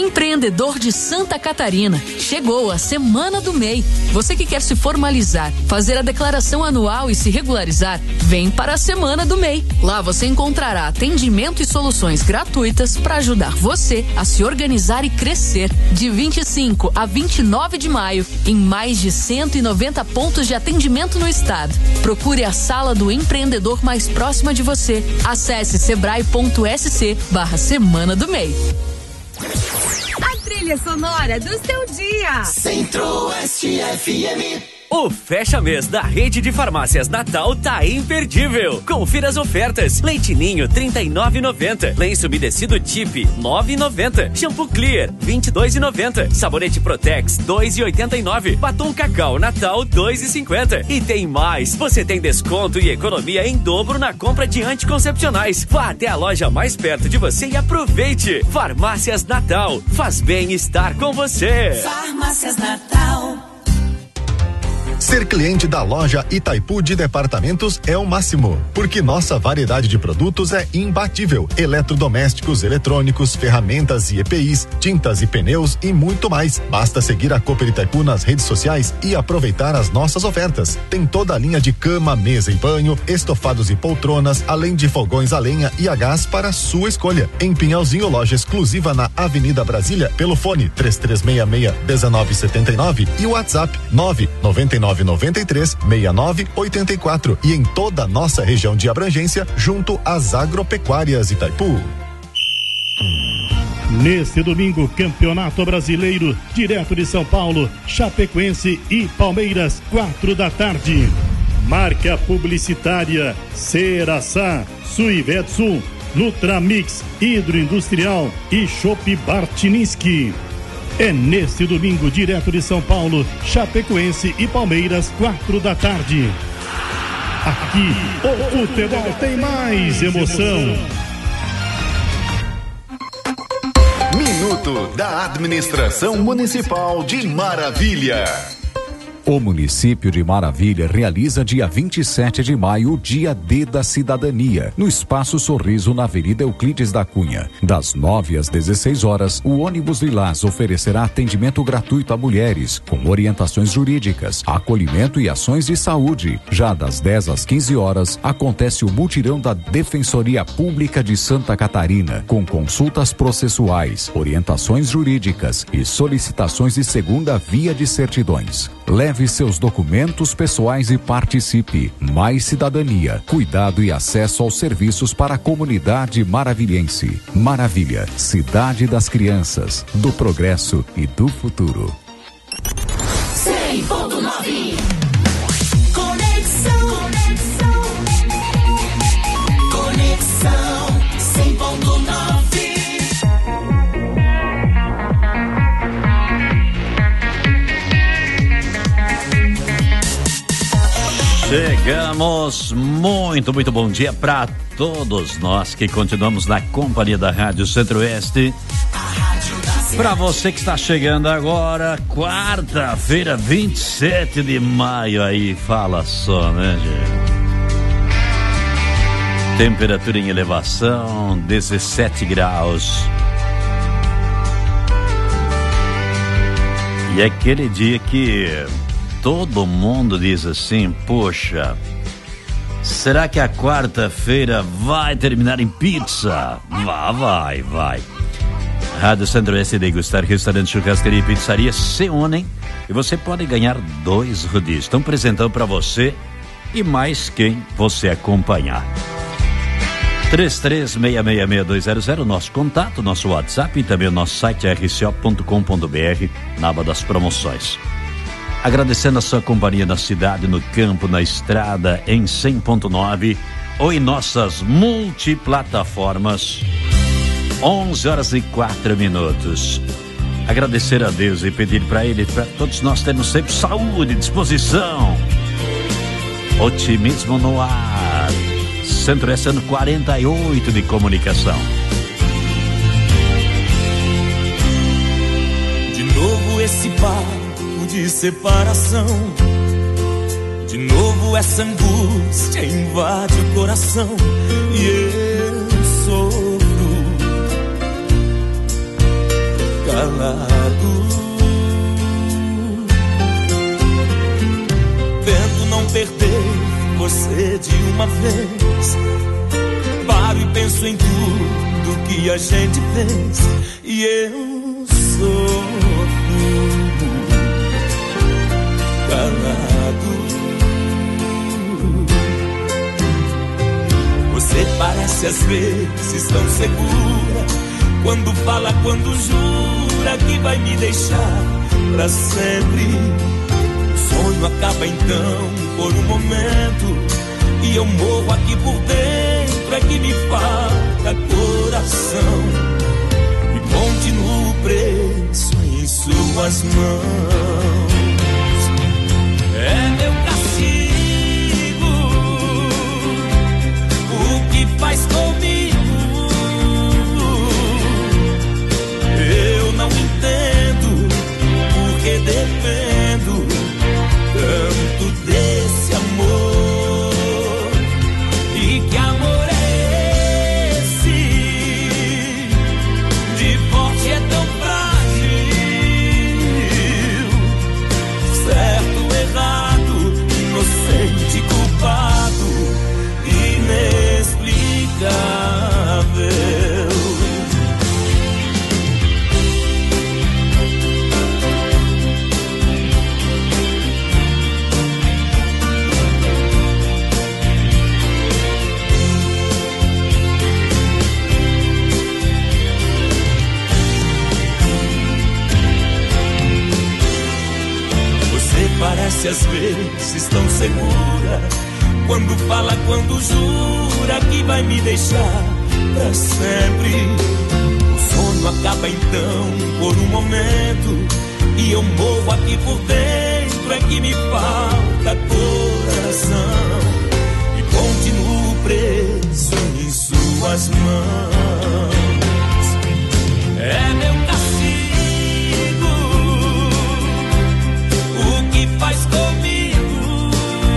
Empreendedor de Santa Catarina, chegou a Semana do MEI. Você que quer se formalizar, fazer a declaração anual e se regularizar, vem para a Semana do MEI. Lá você encontrará atendimento e soluções gratuitas para ajudar você a se organizar e crescer. De 25 a 29 de maio, em mais de 190 pontos de atendimento no estado. Procure a sala do empreendedor mais próxima de você. Acesse sebrae.sc/Semana do MEI. A trilha sonora do seu dia. Centro-Oeste FM. O Fecha Mês da Rede de Farmácias Natal tá imperdível. Confira as ofertas. Leite Ninho, R$ 39,90. Lenço umedecido Tip, R$ 9,90. Shampoo Clear, R$ 22,90. Sabonete Protex, R$ 2,89. Batom Cacau Natal, R$ 2,50. E tem mais. Você tem desconto e economia em dobro na compra de anticoncepcionais. Vá até a loja mais perto de você e aproveite. Farmácias Natal. Faz bem estar com você. Farmácias Natal. Ser cliente da loja Itaipu de Departamentos é o máximo, porque nossa variedade de produtos é imbatível. Eletrodomésticos, eletrônicos, ferramentas e EPIs, tintas e pneus e muito mais. Basta seguir a Cooper Itaipu nas redes sociais e aproveitar as nossas ofertas. Tem toda a linha de cama, mesa e banho, estofados e poltronas, além de fogões a lenha e a gás para sua escolha. Em Pinhalzinho, loja exclusiva na Avenida Brasília, pelo fone 3366-1979 e o WhatsApp 99993-6984 e em toda a nossa região de abrangência, junto às agropecuárias Itaipu. Neste domingo, Campeonato Brasileiro, direto de São Paulo, Chapecoense e Palmeiras, 4 da tarde. Marca publicitária Ceraçá, Suivetsu, Nutramix, Hidroindustrial e Chopp Bartiniski. É neste domingo, direto de São Paulo, Chapecoense e Palmeiras, 4 da tarde. Aqui, o futebol tem mais emoção. Minuto da Administração Municipal de Maravilha. O município de Maravilha realiza dia 27 de maio o Dia D da Cidadania, no Espaço Sorriso, na Avenida Euclides da Cunha. Das 9 às 16 horas, o ônibus Lilás oferecerá atendimento gratuito a mulheres, com orientações jurídicas, acolhimento e ações de saúde. Já das 10 às 15 horas, acontece o mutirão da Defensoria Pública de Santa Catarina, com consultas processuais, orientações jurídicas e solicitações de segunda via de certidões. Leve seus documentos pessoais e participe. Mais cidadania, cuidado e acesso aos serviços para a comunidade maravilhense. Maravilha, cidade das crianças, do progresso e do futuro. 100.9 Conexão 100.9. Chegamos, muito bom dia para todos nós que continuamos na companhia da Rádio Centro-Oeste. Para você que está chegando agora, quarta-feira, 27 de maio, aí fala só, né, gente? Temperatura em elevação, 17 graus. E é aquele dia que todo mundo diz assim, poxa, será que a quarta-feira vai terminar em pizza? Vai. Rádio Centro-Oeste Degustar, restaurante, churrascaria e pizzaria se unem e você pode ganhar 2 rodízios. Estão apresentando para você e mais quem você acompanhar. 33666200, nosso contato, nosso WhatsApp e também o nosso site rco.com.br, na aba das promoções. Agradecendo a sua companhia na cidade, no campo, na estrada, em 100.9 ou em nossas multiplataformas. 11h04. Agradecer a Deus e pedir para Ele, para todos nós termos sempre saúde, disposição, otimismo no ar. Centro-Oeste, ano 48 de comunicação. De novo esse papo de separação, de novo essa angústia invade o coração e eu sofro. calado. Tento não perder você de uma vez. Paro e penso em tudo que a gente fez. E eu sou calado. Você parece às vezes tão segura, quando fala, quando jura que vai me deixar pra sempre. O sonho acaba então por um momento, e eu morro aqui por dentro. É que me falta coração e continuo preso em suas mãos. É meu castigo o que faz comigo. Eu não entendo porque dependo tanto desse amor. E que amor é esse? De forte é tão frágil. Certo, errado, inocente, culpado, inexplicável. Parece às vezes tão segura, quando fala, quando jura que vai me deixar pra sempre. O sono acaba então por um momento, e eu morro aqui por dentro. É que me falta coração e continuo preso em suas mãos. É meu castigo o que faz comigo.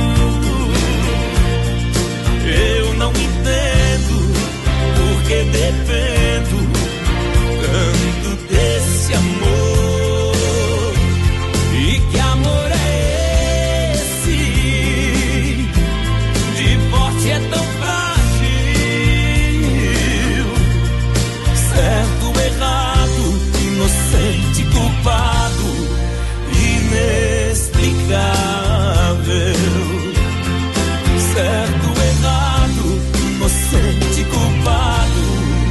Eu não entendo porque dependo tanto desse amor. E que amor é esse? De forte é tão frágil. Certo, errado, inocente, culpado, inexplicável. Certo, errado, inocente, culpado,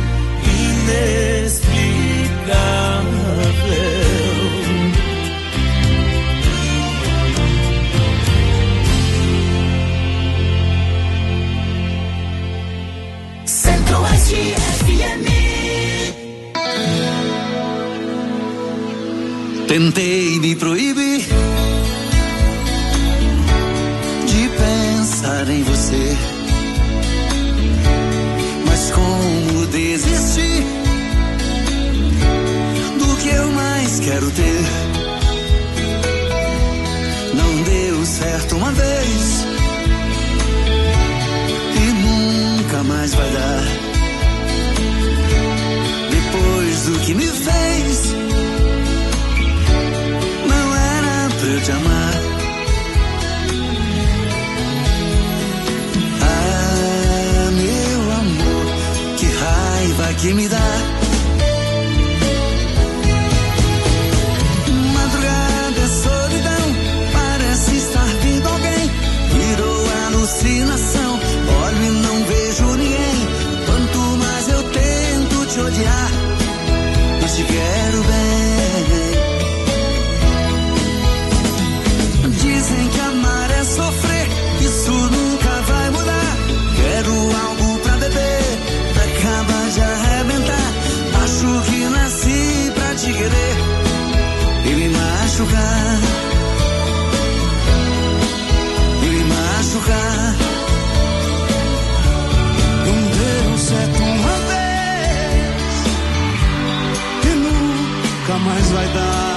inexplicável. Centro-Oeste FM. Tentei me proibir de pensar em você, mas como desistir do que eu mais quero ter? Não deu certo uma vez e nunca mais vai dar. Depois do que me fez, não era pra eu te amar. Ah, meu amor, que raiva que me dá. Madrugada é solidão, parece estar vindo alguém. Virou alucinação, olho e não vejo ninguém. Quanto mais eu tento te odiar, mas te quero bem. Dizem que amar é sofrer, isso nunca vai mudar. Quero algo pra beber, pra acabar de arrebentar. Acho que nasci pra te querer e me machucar. E me machucar. Não deu certo uma vez e nunca mais vai dar.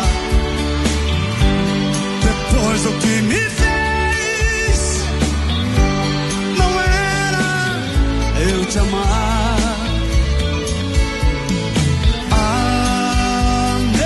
Depois do que me fez, não era eu te amar. Ah, meu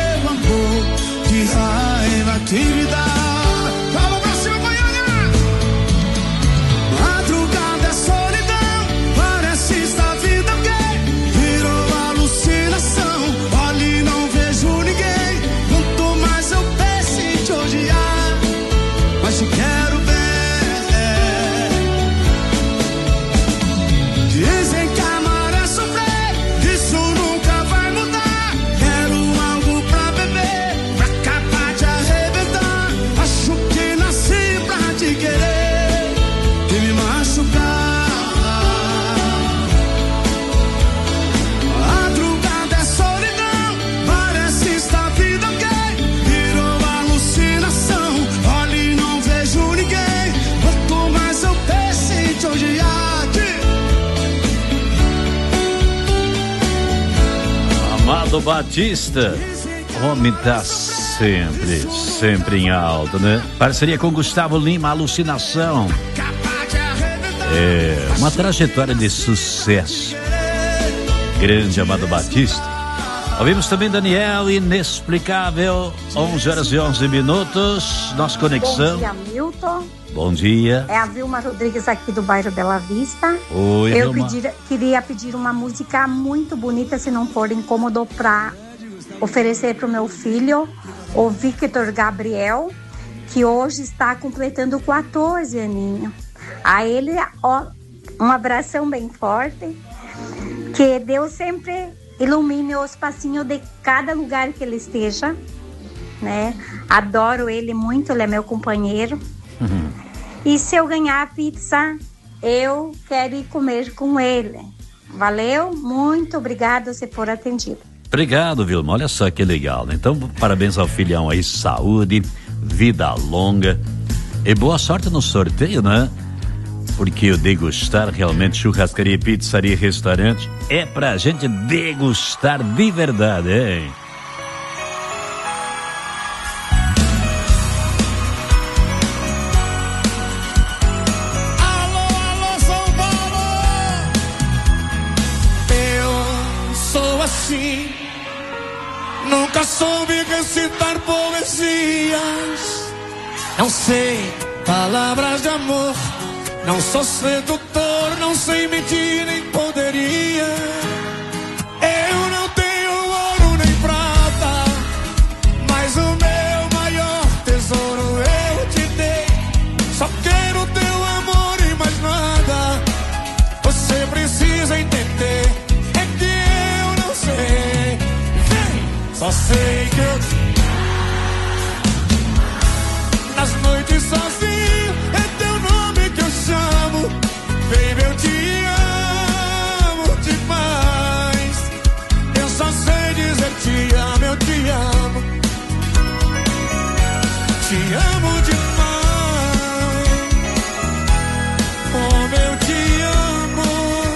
Mado Batista. O homem tá sempre em alta, né? Parceria com Gustavo Lima, Alucinação. É uma trajetória de sucesso. Grande Amado Batista. Ouvimos também Daniel, Inexplicável, 11h11. Nossa conexão. Bom dia, Milton. Bom dia. É a Vilma Rodrigues aqui do bairro Bela Vista. Oi, Eu Vilma. queria pedir uma música muito bonita, se não for incômodo, para oferecer para o meu filho, o Victor Gabriel, que hoje está completando 14 aninhos. A ele, ó, um abração bem forte. Que Deus sempre ilumine os passinhos de cada lugar que ele esteja, né? Adoro ele muito, ele é meu companheiro. E se eu ganhar a pizza, eu quero ir comer com ele. Valeu? Muito obrigada se for atendido. Obrigado, Vilma. Olha só que legal, né? Então, parabéns ao filhão aí, saúde, vida longa e boa sorte no sorteio, né? Porque o degustar realmente churrascaria, pizzaria e restaurante é pra gente degustar de verdade, hein? Alô, São Paulo! Eu sou assim, nunca soube recitar poesias, não sei palavras de amor. Não sou sedutor, não sei mentir, nem poderia. Eu não tenho ouro nem prata, mas o meu maior tesouro eu te dei. Só quero teu amor e mais nada. Você precisa entender, é que eu não sei. Só sei que eu... Nas noites sozinho, é teu nome que eu chamo. Baby, eu te amo demais. Eu só sei dizer te amo, eu te amo. Te amo demais. Como eu te amo.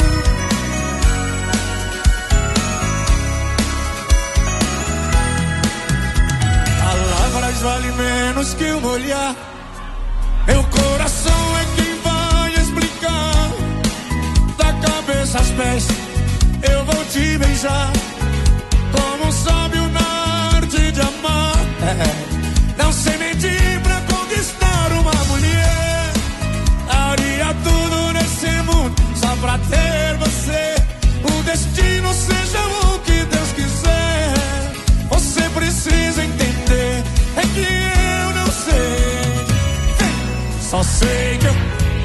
Palavras valem menos que um olhar. Meu coração é quem vai explicar. Da cabeça aos pés eu vou te beijar. Como um sábio na arte de amar. Não sei mentir pra conquistar uma mulher. Daria tudo nesse mundo só pra ter você. O destino seja o que Deus quiser. Você precisa entender, é que eu não sei. Só sei que eu...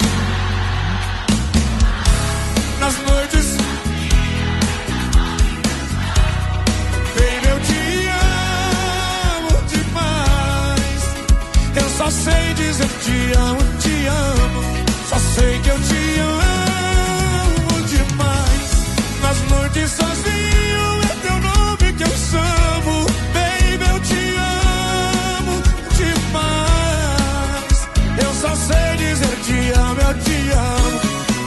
Nas noites, baby, eu te amo demais. Eu só sei dizer te amo, te amo. Só sei que eu te amo demais. Nas noites sozinho é teu nome que eu chamo. Baby, eu te amo demais. Eu só sei dizer te amo, eu te amo.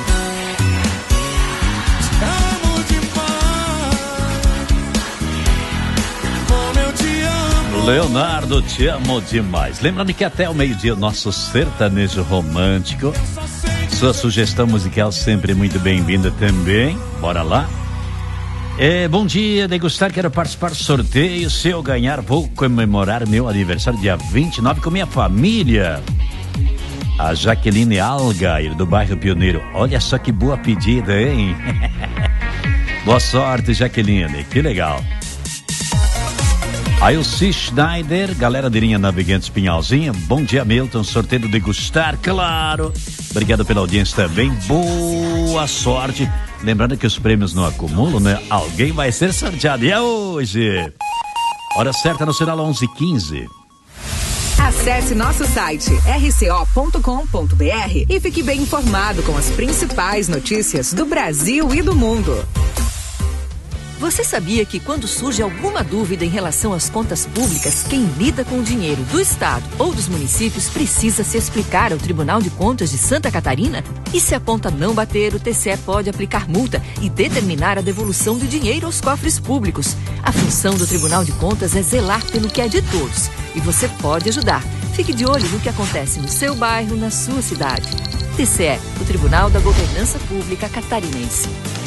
Te amo demais. Como eu te amo. Leonardo, te amo demais. Lembrando que até o meio-dia o nosso sertanejo romântico. Sua sugestão musical sempre muito bem-vinda também. Bora lá. Bom dia, degustar, quero participar do sorteio. Se eu ganhar, vou comemorar meu aniversário dia 29 com minha família. A Jaqueline Algair, do bairro Pioneiro. Olha só que boa pedida, hein? Boa sorte, Jaqueline, que legal. Aí o C. Schneider, galera de linha Navegantes Pinhalzinho. Bom dia, Milton, sorteio do degustar, claro. Obrigado pela audiência também, boa sorte. Lembrando que os prêmios não acumulam, né? Alguém vai ser sorteado, e é hoje. Hora certa no sinal 11h15. Acesse nosso site rco.com.br e fique bem informado com as principais notícias do Brasil e do mundo. Você sabia que quando surge alguma dúvida em relação às contas públicas, quem lida com o dinheiro do Estado ou dos municípios precisa se explicar ao Tribunal de Contas de Santa Catarina? E se a conta não bater, o TCE pode aplicar multa e determinar a devolução do dinheiro aos cofres públicos. A função do Tribunal de Contas é zelar pelo que é de todos. E você pode ajudar. Fique de olho no que acontece no seu bairro, na sua cidade. TCE, o Tribunal da Governança Pública Catarinense.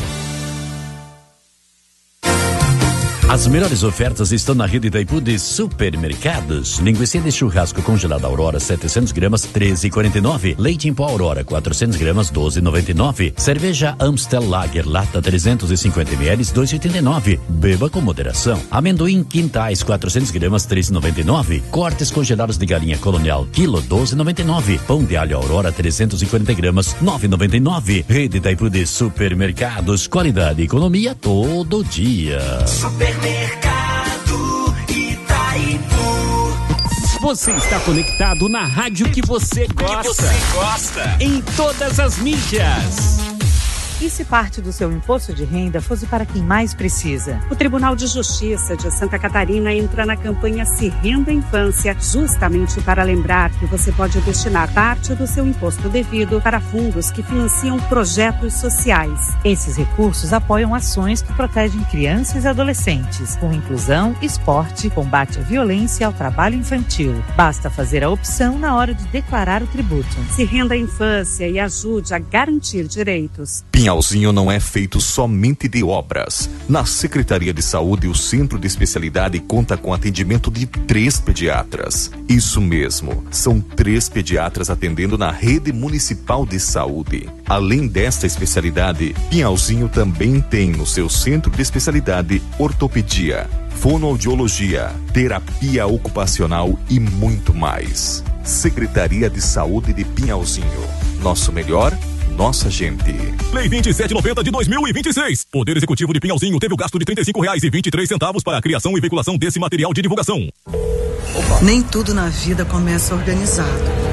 As melhores ofertas estão na rede Itaipu de supermercados. Linguiça de churrasco congelada Aurora 700 gramas 13,49. Leite em pó Aurora 400 gramas 12,99. Cerveja Amstel Lager lata 350 ml 2,89. Beba com moderação. Amendoim quintais 400 gramas 3,99. Cortes congelados de galinha Colonial quilo 12,99. Pão de alho Aurora 340 gramas 9,99. Rede Itaipu de supermercados, qualidade e economia todo dia. Supermercado Itaipu. Você está conectado na rádio que você gosta. Em todas as mídias. E se parte do seu imposto de renda fosse para quem mais precisa? O Tribunal de Justiça de Santa Catarina entra na campanha Se Renda Infância, justamente para lembrar que você pode destinar parte do seu imposto devido para fundos que financiam projetos sociais. Esses recursos apoiam ações que protegem crianças e adolescentes, com inclusão, esporte, combate à violência e ao trabalho infantil. Basta fazer a opção na hora de declarar o tributo. Se renda a infância e ajude a garantir direitos. Pinhalzinho não é feito somente de obras. Na Secretaria de Saúde, o Centro de Especialidade conta com atendimento de 3 pediatras. Isso mesmo, são 3 pediatras atendendo na rede municipal de saúde. Além desta especialidade, Pinhalzinho também tem no seu Centro de Especialidade ortopedia, fonoaudiologia, terapia ocupacional e muito mais. Secretaria de Saúde de Pinhalzinho. Nosso melhor, nossa gente. Lei 2790 de 2026. Poder Executivo de Pinhalzinho teve o gasto de R$ 35,23 para a criação e veiculação desse material de divulgação. Nem tudo na vida começa organizado.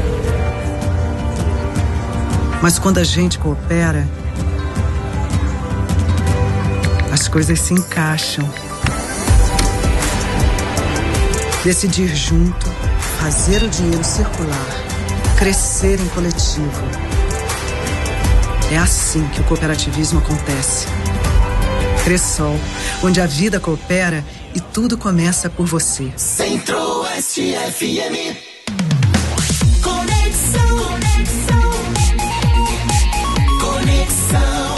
Mas quando a gente coopera, as coisas se encaixam. Decidir junto, fazer o dinheiro circular, crescer em coletivo. É assim que o cooperativismo acontece. Cressol, onde a vida coopera e tudo começa por você. Centro-Oeste FM. Conexão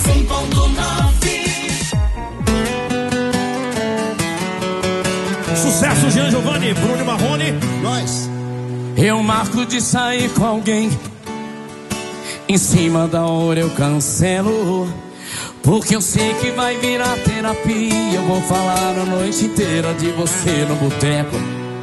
100.9. Sucesso, Jean Giovanni, Bruno Marrone. Nós. Eu marco de sair com alguém. Em cima da hora eu cancelo, porque eu sei que vai virar terapia. Eu vou falar a noite inteira de você no boteco.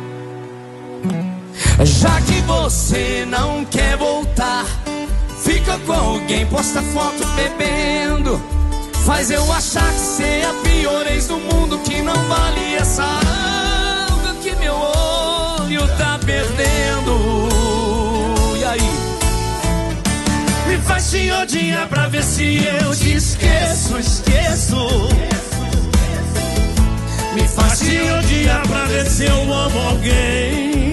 Já que você não quer voltar, fica com alguém, posta foto bebendo, faz eu achar que você é a pior ex do mundo, que não vale essa água que meu olho tá perdendo. E aí? Me faz te odiar pra ver se eu te esqueço. Me faz te odiar pra ver se eu amo alguém.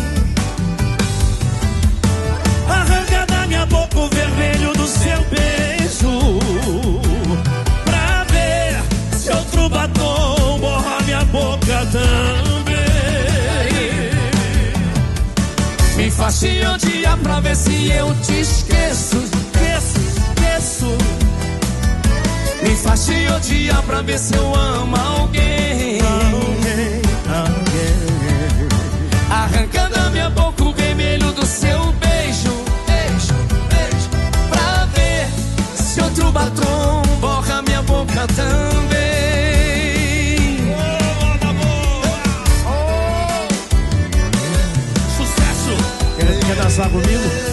Arranca da minha boca o vermelho do seu beijo, pra ver se outro batom borra minha boca também. Me faz te odiar pra ver se eu te esqueço. Me faz te odiar pra ver se eu amo alguém. Arranca da minha boca o vermelho do seu beijo, pra ver se outro batom borra minha boca também. Sucesso! Quer dançar comigo?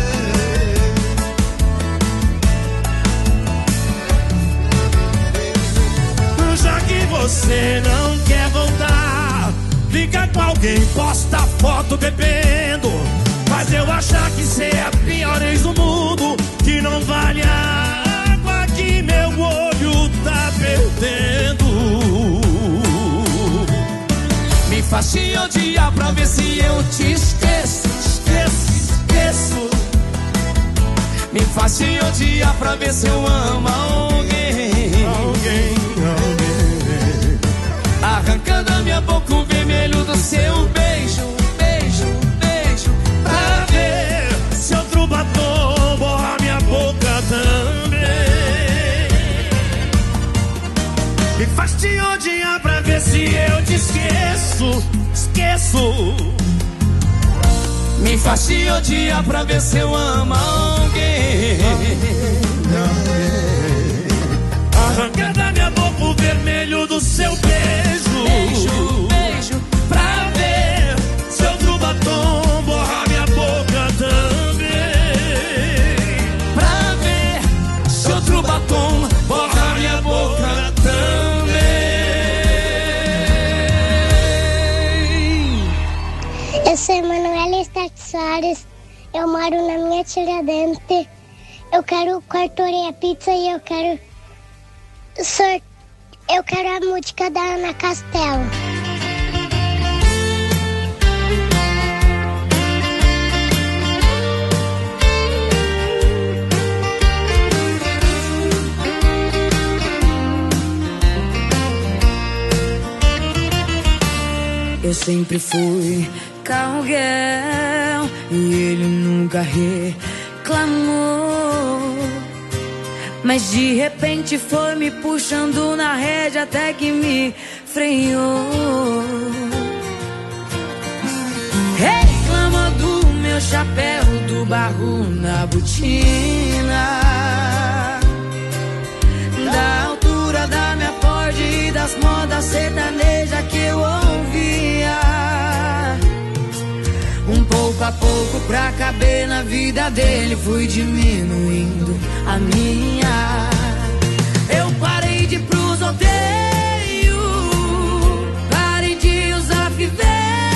Já que você não quer voltar, fica com alguém, posta foto bebendo, faz eu achar que cê é a pior ex do mundo, que não vale a água que meu olho tá perdendo. faz te odiar pra ver se eu te esqueço. Me faz te odiar pra ver se eu amo alguém. Arrancando a minha boca o vermelho do seu beijo. Pra ver se outro batom borra minha boca também. Me faz te odiar pra ver se eu te esqueço. Me faz te odiar pra ver se eu amo alguém. Arranca da minha boca o vermelho do seu beijo. Beijo, pra ver se outro batom borra minha boca também. Pra ver se outro batom borra minha boca também. Eu sou Emanuela Soares, eu moro na minha Tiradentes. Eu quero Quartoria Pizza e eu quero a música da Ana Castelo. Eu sempre fui cowgirl e ele nunca reclamou. Mas de repente foi me puxando na rédea até que me freou. Reclama do meu chapéu, do barro na botina, da altura da minha Ford e das modas sertanejas que eu ouvia. Pouco a pouco pra caber na vida dele fui diminuindo a minha. Eu parei de ir pros rodeios, parei de usar fivela.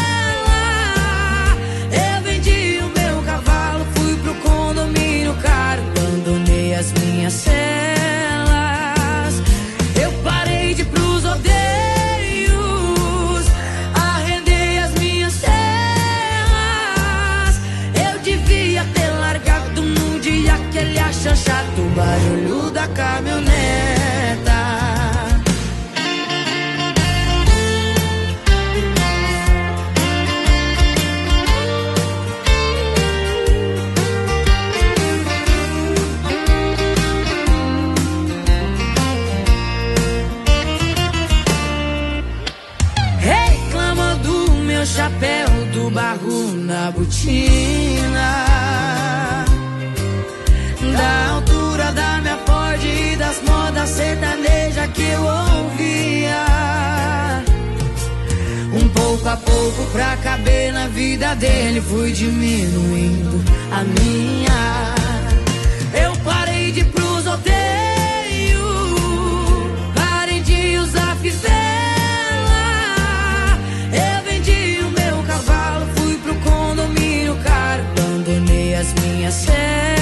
Eu vendi o meu cavalo, fui pro condomínio caro, abandonei as minhas celas. Eu parei de ir pros rodeios, ele acha chato o barulho da caminhoneta. Reclama do meu chapéu, do barro na botina, da altura da minha Ford e das modas sertanejas que eu ouvia. Pouco a pouco pra caber na vida dele fui diminuindo a minha. Eu parei de ir pros rodeios, parei de usar fivela. Eu vendi o meu cavalo, fui pro condomínio caro, abandonei as minhas celas.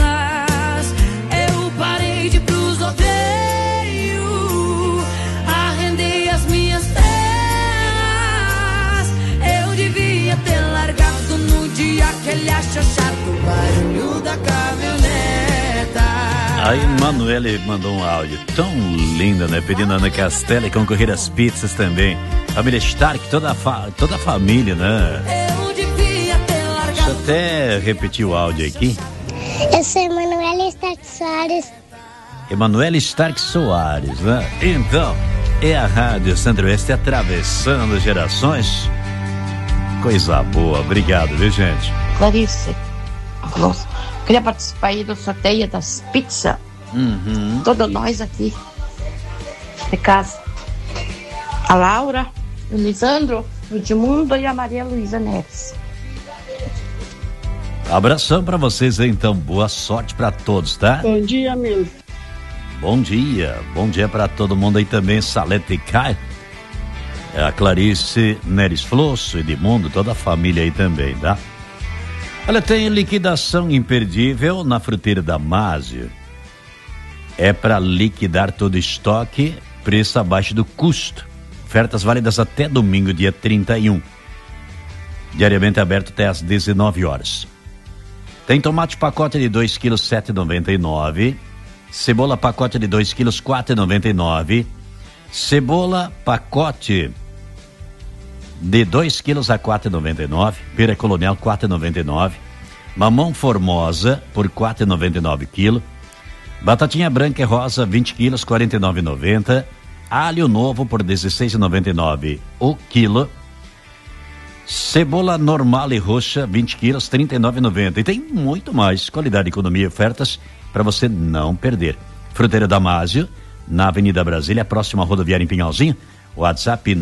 Ele acha chato o barulho da caminhoneta. A Emanuele mandou um áudio tão lindo, né? Pedindo a Ana Castelo e concorrer às pizzas também. Família Stark, toda a família, né? Eu devia ter largado. Deixa eu até repetir o áudio aqui. Eu sou Emanuela Stark Soares. Emanuela Stark Soares, né? Então, é a Rádio Centro-Oeste atravessando gerações. Coisa boa, obrigado, viu, gente? Clarice, queria participar aí do sorteio das pizzas. Todos nós aqui de casa. A Laura, o Lisandro, o Edmundo e a Maria Luísa Neves. Abração pra vocês aí, então. Boa sorte pra todos, tá? Bom dia, meu. Bom dia pra todo mundo aí também. Salete Caio, a Clarice, Neres Flosso, Edmundo, toda a família aí também, tá? Olha, tem liquidação imperdível na fruteira da Másio. É para liquidar todo estoque, preço abaixo do custo. Ofertas válidas até domingo, dia 31. Diariamente aberto até às 19 horas. Tem tomate pacote de 2 kg, 7,99. Cebola pacote de 2 kg, 4,99. Cebola pacote de 2 kg a 4,99. Pera colonial 4,99. Mamão formosa por 4,99 kg. Batatinha branca e rosa 20 kg, 49,90. Alho novo por 16,99 o quilo. Cebola normal e roxa 20 quilos, 39,90. E tem muito mais qualidade, economia e ofertas para você não perder. Fruteira Damásio, na Avenida Brasília, próxima à rodoviária em Pinhalzinho. WhatsApp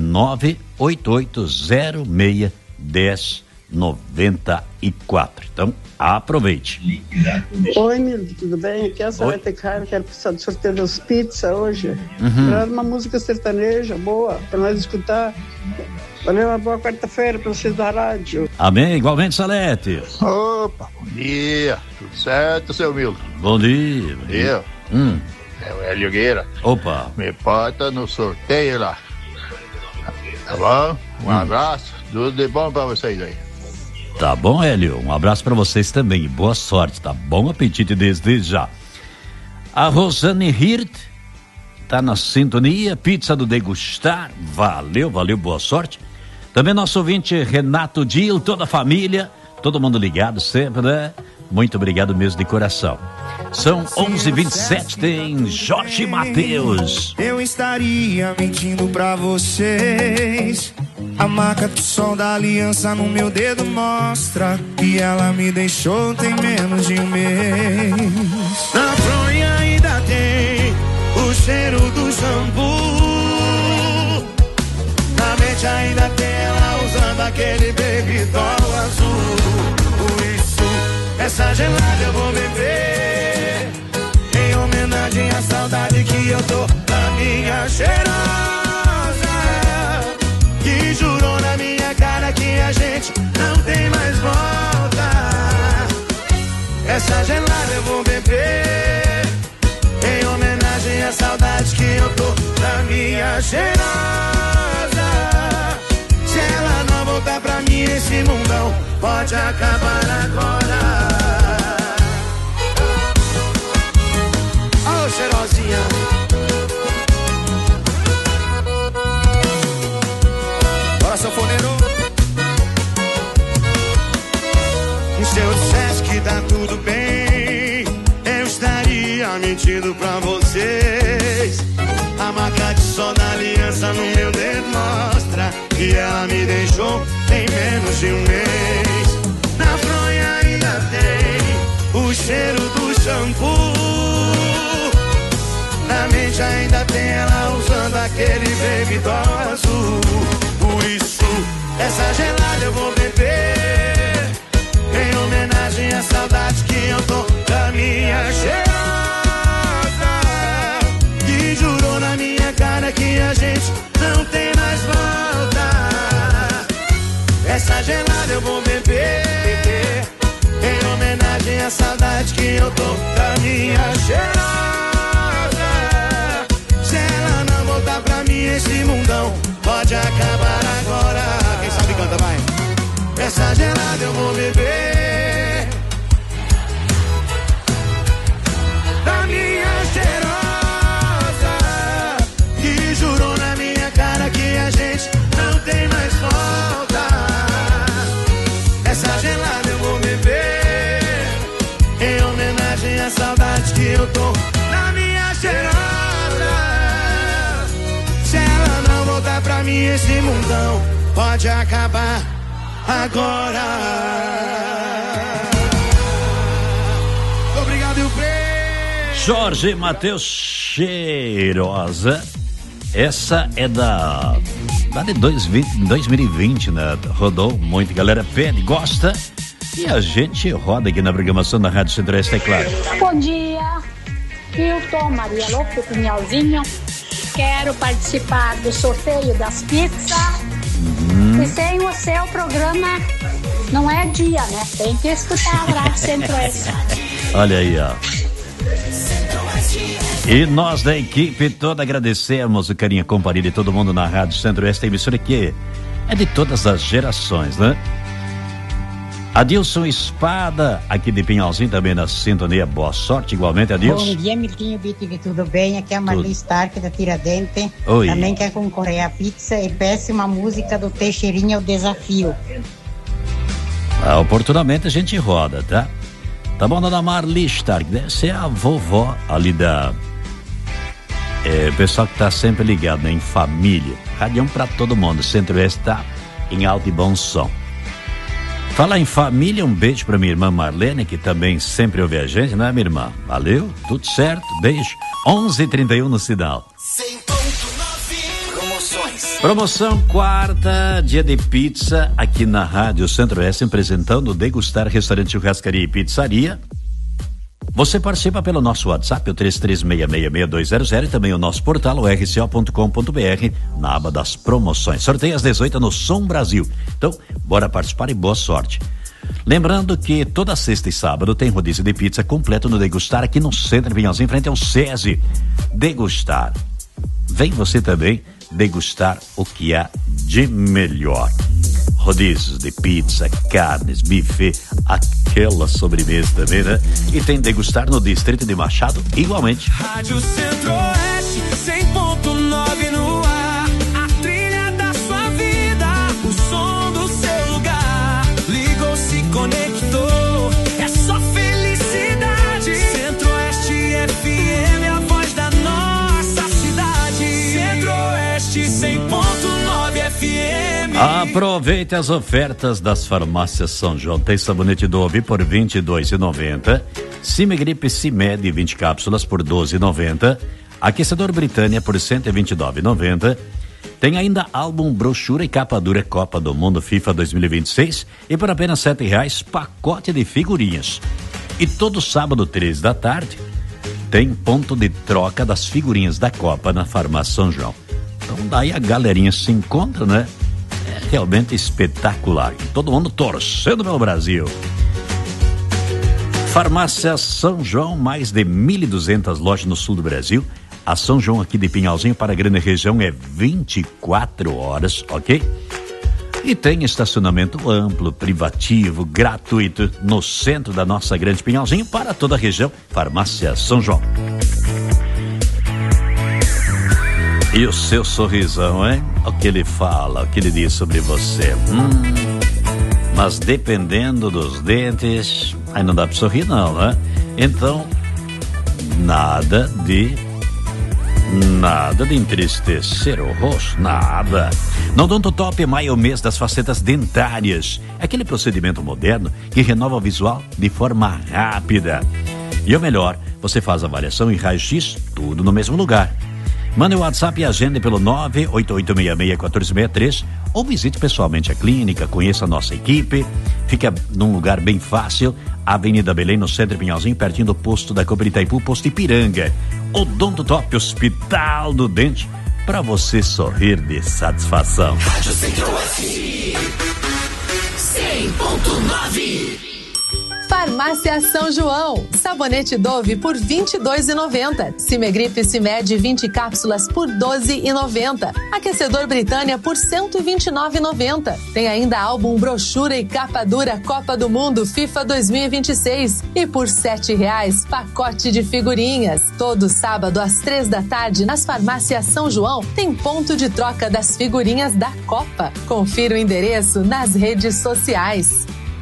988061094. Então, aproveite. Oi, Milton, tudo bem? Aqui é a Salete Cairo, quero precisar do sorteio das pizzas hoje. Quero uma música sertaneja boa para nós escutar. Valeu, uma boa quarta-feira para vocês da rádio. Amém, igualmente, Salete. Opa, bom dia. Tudo certo, seu Milton? Bom dia. Bom dia. É o Hélio Gueira. Opa. Me bota no sorteio lá. Tá bom? Um abraço, tudo de bom pra vocês aí. Tá bom, Hélio? Um abraço pra vocês também. Boa sorte, tá? Bom apetite desde já. A Rosane Hirt tá na sintonia. Pizza do Degustar. Valeu, boa sorte. Também nosso ouvinte Renato Dil, toda a família, todo mundo ligado sempre, né? Muito obrigado mesmo de coração. São 11h27, tem Jorge Mateus. Eu estaria mentindo pra vocês. A marca do sol da aliança no meu dedo mostra que ela me deixou tem menos de um mês. Na fronha ainda tem o cheiro do shampoo. Na mente ainda tem ela usando aquele baby doll azul. Por isso, essa gelada eu vou beber em homenagem à saudade que eu tô da minha cheirosa, que jurou na minha cara que a gente não tem mais volta. Essa gelada eu vou beber em homenagem à saudade que eu tô da minha cheirosa. Se ela não voltar pra mim, esse mundão pode acabar agora. Ô, cheirosinha. Bora, sanfoneiro. Se eu dissesse que tá tudo bem, eu estaria mentindo pra vocês. A marca de sol da aliança no meu dedo mostra que ela me deixou em menos de um mês. Na fronha ainda tem o cheiro do shampoo. Na mente ainda tem ela usando aquele baby doll azul. Por isso, essa gelada eu vou beber em homenagem à saudade que eu tô da minha cheirosa, que jurou na minha cara que a gente não tem mais volta. Essa gelada eu vou beber em homenagem à saudade que eu tô da minha cheirosa. Se ela não voltar pra mim, esse mundão pode acabar agora. Quem sabe canta, vai. Essa gelada eu vou beber da minha cheirosa, que jurou na minha cara que a gente não tem mais volta. Essa gelada eu vou beber em homenagem à saudade que eu tô na minha cheirosa. Se ela não voltar pra mim, esse mundão pode acabar agora. Obrigado, Ilpe. Jorge Mateus, cheirosa. Essa é da de 2020, né? Rodou muito, galera pede, gosta. E a gente roda aqui na programação da Rádio Centro-Oeste, é claro. Bom dia, Hilton, Maria Lopes, Pinhalzinho. Quero participar do sorteio das pizzas. E sem o seu programa não é dia, né? Tem que escutar a Rádio Centro-Oeste. Olha aí, ó. Centro-Oeste. E nós da equipe toda agradecemos o carinho e companhia de todo mundo na Rádio Centro-Oeste, emissora que é de todas as gerações, né? Adilson Espada, aqui de Pinhalzinho, também na sintonia. Boa sorte, igualmente, Adilson. Bom dia, Miltinho Bittig, tudo bem? Aqui é a Marli Stark, da Tiradentes. Oi. Também quer concorrer à pizza e peça uma música do Teixeirinha, O Desafio. Oportunamente a gente roda, tá? Tá bom, dona Marli Stark, deve ser a vovó ali da... pessoal que tá sempre ligado, né? Em família. Radião pra todo mundo, Centro-Oeste tá em alto e bom som. Falar em família, um beijo pra minha irmã Marlene, que também sempre ouve a gente, né, minha irmã? Valeu, tudo certo, beijo. 11h31 no sinal. 100.9 Promoções. Promoção quarta, dia de pizza, aqui na Rádio Centro-Oeste, apresentando o Degustar Restaurante Churrascaria e Pizzaria. Você participa pelo nosso WhatsApp, o 33666200, e também o nosso portal, o rco.com.br, na aba das promoções. Sorteio às 18 no Som Brasil. Então, bora participar e boa sorte. Lembrando que toda sexta e sábado tem rodízio de pizza completo no Degustar, aqui no Centro de Pinhalzinho, em frente ao SESI. Degustar. Vem você também degustar o que há de melhor. Rodízios de pizza, carnes, buffet, aquela sobremesa também, né? E tem Degustar no Distrito de Machado, igualmente. Rádio Centro-Oeste, 100.9 no ar. A trilha da sua vida, o som do seu lugar. Ligou, se conectou, é só felicidade. Centro-Oeste FM, a voz da nossa cidade. Centro-Oeste, 100.9 FM. Aproveite as ofertas das farmácias São João. Tem sabonete Dove por R$ 22,90. Cimegripe Cimed 20 cápsulas por R$ 12,90. Aquecedor Britânia por R$ 129,90. Tem ainda álbum, brochura e capa dura Copa do Mundo FIFA 2026 e por apenas R$ 7,00 pacote de figurinhas. E todo sábado 3 da tarde tem ponto de troca das figurinhas da Copa na farmácia São João. Então daí a galerinha se encontra, né? É realmente espetacular. E todo mundo torcendo pelo Brasil. Farmácia São João, mais de 1.200 lojas no sul do Brasil. A São João aqui de Pinhalzinho para a grande região é 24 horas, ok? E tem estacionamento amplo, privativo, gratuito no centro da nossa grande Pinhalzinho para toda a região. Farmácia São João. E o seu sorrisão, hein? O que ele fala, o que ele diz sobre você. Mas dependendo dos dentes, aí não dá pra sorrir não, né? Então, nada de entristecer o rosto, nada. No Odontotop, maio é o mês das facetas dentárias. É aquele procedimento moderno que renova o visual de forma rápida. E o melhor, você faz avaliação e raio-x, tudo no mesmo lugar. Mande o WhatsApp e agende pelo 988661463 ou visite pessoalmente a clínica, conheça a nossa equipe. Fica num lugar bem fácil, Avenida Belém, no centro de Pinhalzinho, pertinho do posto da Copa Itaipu, posto Ipiranga. Odontotop, Hospital do Dente, para você sorrir de satisfação. Rádio Centro-Oeste 100.9. Farmácia São João, sabonete Dove por R$ 22,90. Cimegripe Cimed 20 cápsulas por R$ 12,90. Aquecedor Britânia por R$ 129,90. Tem ainda álbum, brochura e capa dura Copa do Mundo FIFA 2026 e por R$ 7,00 pacote de figurinhas. Todo sábado às 3 da tarde nas farmácias São João tem ponto de troca das figurinhas da Copa. Confira o endereço nas redes sociais.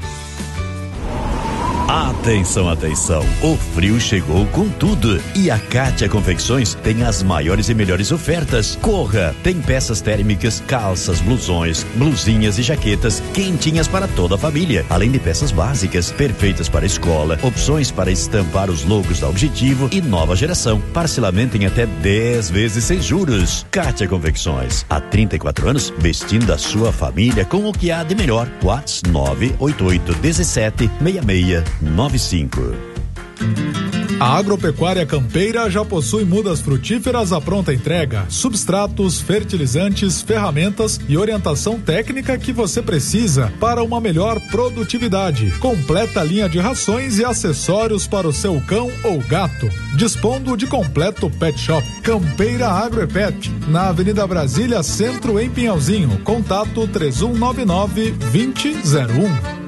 Atenção, atenção, o frio chegou com tudo e a Kátia Confecções tem as maiores e melhores ofertas. Corra, tem peças térmicas, calças, blusões, blusinhas e jaquetas quentinhas para toda a família, além de peças básicas, perfeitas para a escola, opções para estampar os logos da Objetivo e Nova Geração, parcelamento em até 10 vezes sem juros. Kátia Confecções, há 34 anos, vestindo a sua família com o que há de melhor. WhatsApp 988 17 66 95. A Agropecuária Campeira já possui mudas frutíferas à pronta entrega, substratos, fertilizantes, ferramentas e orientação técnica que você precisa para uma melhor produtividade. Completa linha de rações e acessórios para o seu cão ou gato. Dispondo de completo pet shop. Campeira Agro e Pet, na Avenida Brasília, Centro, em Pinhalzinho. Contato 3199-2001.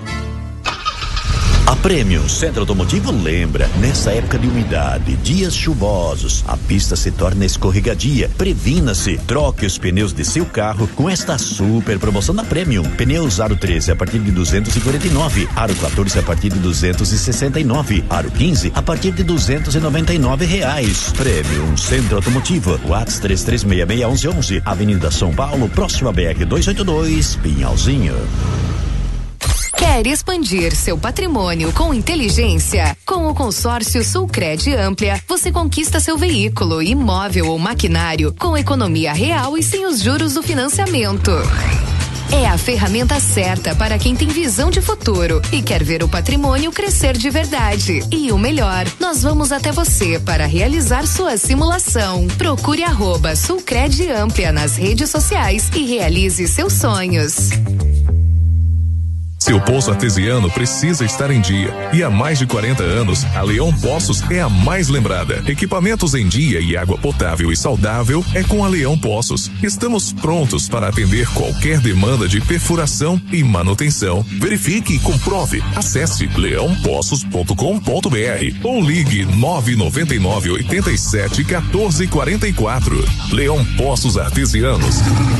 A Premium Centro Automotivo lembra, nessa época de umidade, dias chuvosos, a pista se torna escorregadia. Previna-se, troque os pneus de seu carro com esta super promoção da Premium. Pneus Aro 13 a partir de 249, Aro 14 a partir de 269, Aro 15 a partir de R$299. Premium Centro Automotivo, WhatsApp 33661111, Avenida São Paulo, próxima BR 282, Pinhalzinho. Quer expandir seu patrimônio com inteligência? Com o consórcio Sulcred Amplia, você conquista seu veículo, imóvel ou maquinário com economia real e sem os juros do financiamento. É a ferramenta certa para quem tem visão de futuro e quer ver o patrimônio crescer de verdade. E o melhor, nós vamos até você para realizar sua simulação. Procure @Sulcred Amplia nas redes sociais e realize seus sonhos. Seu poço artesiano precisa estar em dia. E há mais de 40 anos, a Leão Poços é a mais lembrada. Equipamentos em dia e água potável e saudável é com a Leão Poços. Estamos prontos para atender qualquer demanda de perfuração e manutenção. Verifique e comprove. Acesse leãopoços.com.br ou ligue 999 87 14 44. Leão Poços Artesianos.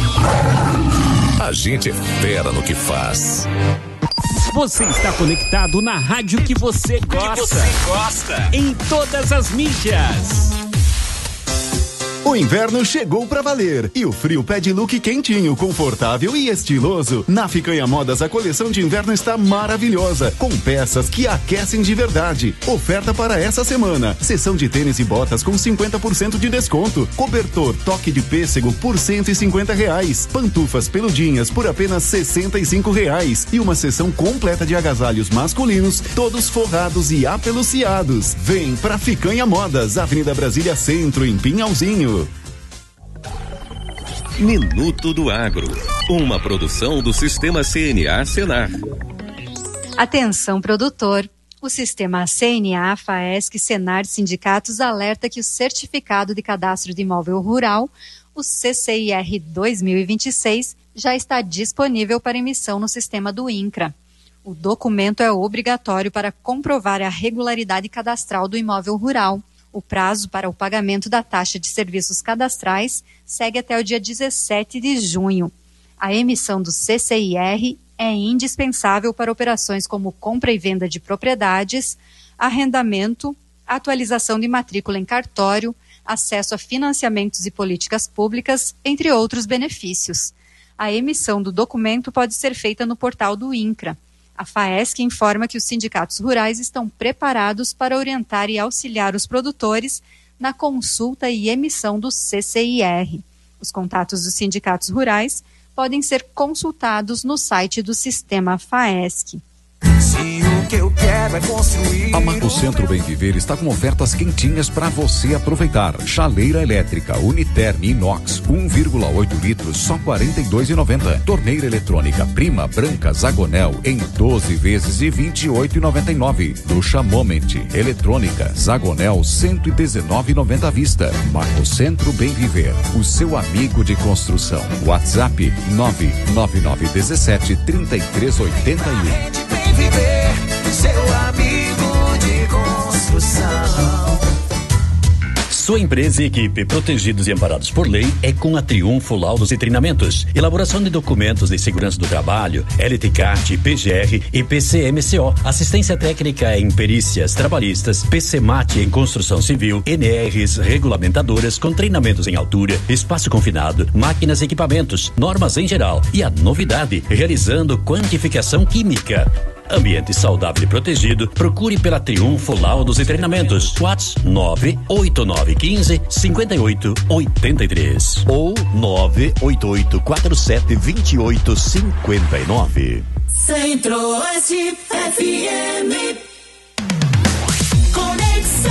A gente é fera no que faz. Você está conectado na rádio que você gosta. Em todas as mídias. O inverno chegou pra valer e o frio pede look quentinho, confortável e estiloso. Na Ficanha Modas, a coleção de inverno está maravilhosa, com peças que aquecem de verdade. Oferta para essa semana: seção de tênis e botas com 50% de desconto, cobertor toque de pêssego por R$150, pantufas peludinhas por apenas R$65 e uma seção completa de agasalhos masculinos, todos forrados e apeluciados. Vem pra Ficanha Modas, Avenida Brasília Centro, em Pinhalzinho. Minuto do Agro, uma produção do Sistema CNA Senar. Atenção, produtor. O Sistema CNA, FAESC, Senar e sindicatos alerta que o Certificado de Cadastro de Imóvel Rural, o CCIR 2026, já está disponível para emissão no sistema do INCRA. O documento é obrigatório para comprovar a regularidade cadastral do imóvel rural. O prazo para o pagamento da taxa de serviços cadastrais segue até o dia 17 de junho. A emissão do CCIR é indispensável para operações como compra e venda de propriedades, arrendamento, atualização de matrícula em cartório, acesso a financiamentos e políticas públicas, entre outros benefícios. A emissão do documento pode ser feita no portal do INCRA. A FAESC informa que os sindicatos rurais estão preparados para orientar e auxiliar os produtores na consulta e emissão do CCIR. Os contatos dos sindicatos rurais podem ser consultados no site do Sistema FAESC. Se o que eu quero é construir. A Macrocentro Bem Viver está com ofertas quentinhas para você aproveitar. Chaleira elétrica Uniterm Inox 1,8 litros, só R$ 42,90. Torneira eletrônica Prima Branca Zagonel em 12 vezes de R$ 28,99. Ducha Moment eletrônica Zagonel R$ 119,90 à vista. Macrocentro Bem Viver, o seu amigo de construção. WhatsApp 99917-3381. Viver, seu amigo de construção. Sua empresa e equipe, protegidos e amparados por lei, é com a Triunfo Laudos e Treinamentos. Elaboração de documentos de segurança do trabalho, LTCAT, PGR e PCMCO. Assistência técnica em perícias trabalhistas, PCMAT em construção civil, NRs regulamentadoras com treinamentos em altura, espaço confinado, máquinas e equipamentos, normas em geral. E a novidade, realizando quantificação química. Ambiente saudável e protegido, procure pela Triunfo Laudos e Treinamentos. WhatsApp 98915-5883 ou 988472859. Centro-Oeste FM. Conexão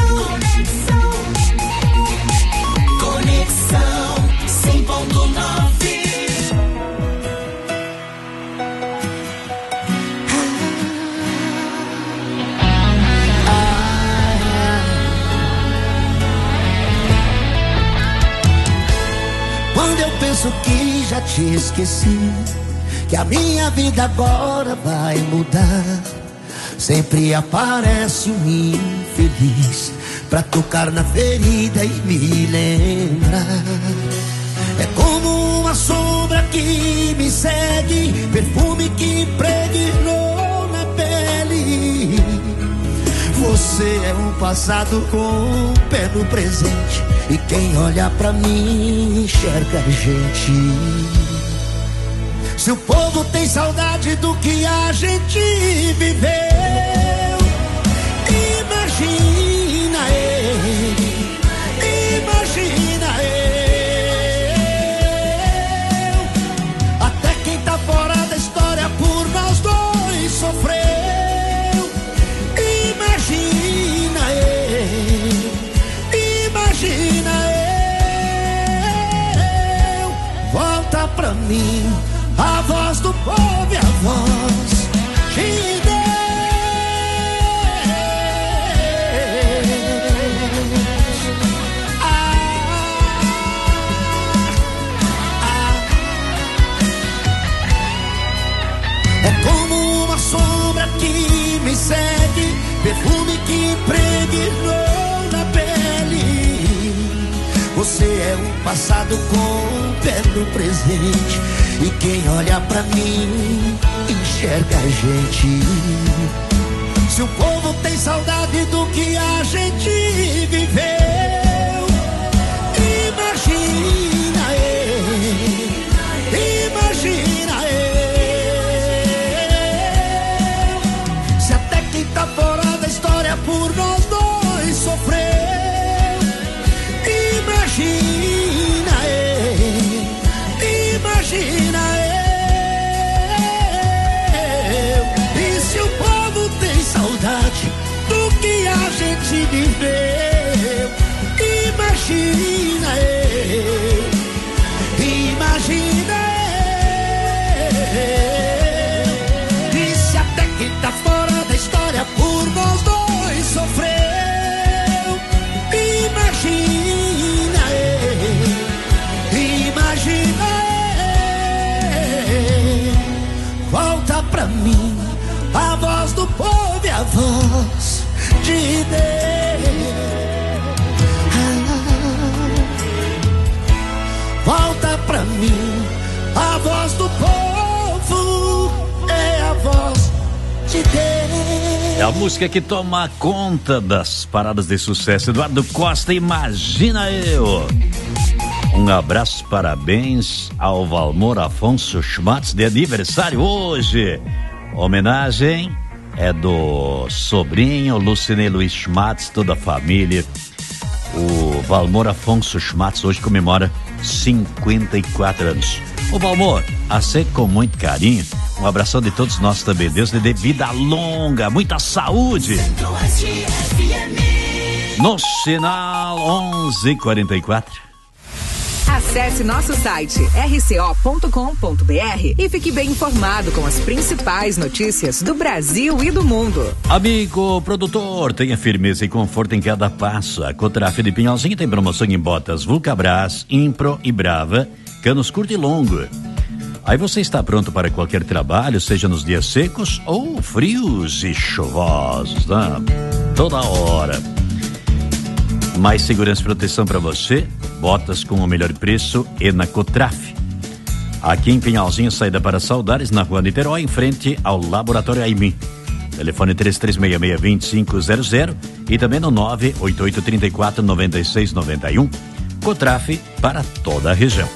te esqueci, que a minha vida agora vai mudar. Sempre aparece um infeliz pra tocar na ferida e me lembrar. É como uma sombra que me segue, perfume que impregnou na pele. Você é um passado com o pé no presente, e quem olha pra mim enxerga a gente. Se o povo tem saudade do que a gente viveu, imagina ele, imagina eu. Até quem tá fora da história por nós dois sofreu. Imagina eu, imagina eu. Volta pra mim a voz do povo e a voz de Deus. É como uma sombra que me segue, perfume que impregnou na pele. Você é um passado com o pé no presente, e quem olha pra mim enxerga a gente. Se o povo tem saudade do que a gente viveu, imagina ele, imagina eu. Se até quem tá fora da história por nós dois sofreu, imagina ele, imagina eu. E se o povo tem saudade do que a gente viveu, imagina eu, imagina eu. E se até quem tá fora da história por nós dois sofreu, imagina eu, imagina eu. Volta pra mim a voz do povo e a voz de Deus. Volta pra mim a voz do povo, é a voz de Deus. É a música que toma conta das paradas de sucesso. Eduardo Costa, imagina eu. Um abraço, parabéns ao Valmor Afonso Schmatz, de aniversário hoje. Homenagem é do sobrinho Lucinei Luiz Schmatz, toda a família. O Valmor Afonso Schmatz hoje comemora 54 anos. O Valmor, aceito com muito carinho. Um abração de todos nós também. Deus lhe dê vida longa, muita saúde. No sinal 11:44. Acesse nosso site rco.com.br e fique bem informado com as principais notícias do Brasil e do mundo. Amigo produtor, tenha firmeza e conforto em cada passo. A Cotraf de Pinhalzinho tem promoção em botas Vulcabras, Impro e Brava, canos curto e longo. Aí você está pronto para qualquer trabalho, seja nos dias secos ou frios e chuvosos, né? Toda hora. Mais segurança e proteção para você, botas com o melhor preço e na Cotraf. Aqui em Pinhalzinho, saída para Saudares, na rua Niterói, em frente ao Laboratório Aimim. Telefone 3366-2500 e também no 98834-9691. Cotraf para toda a região.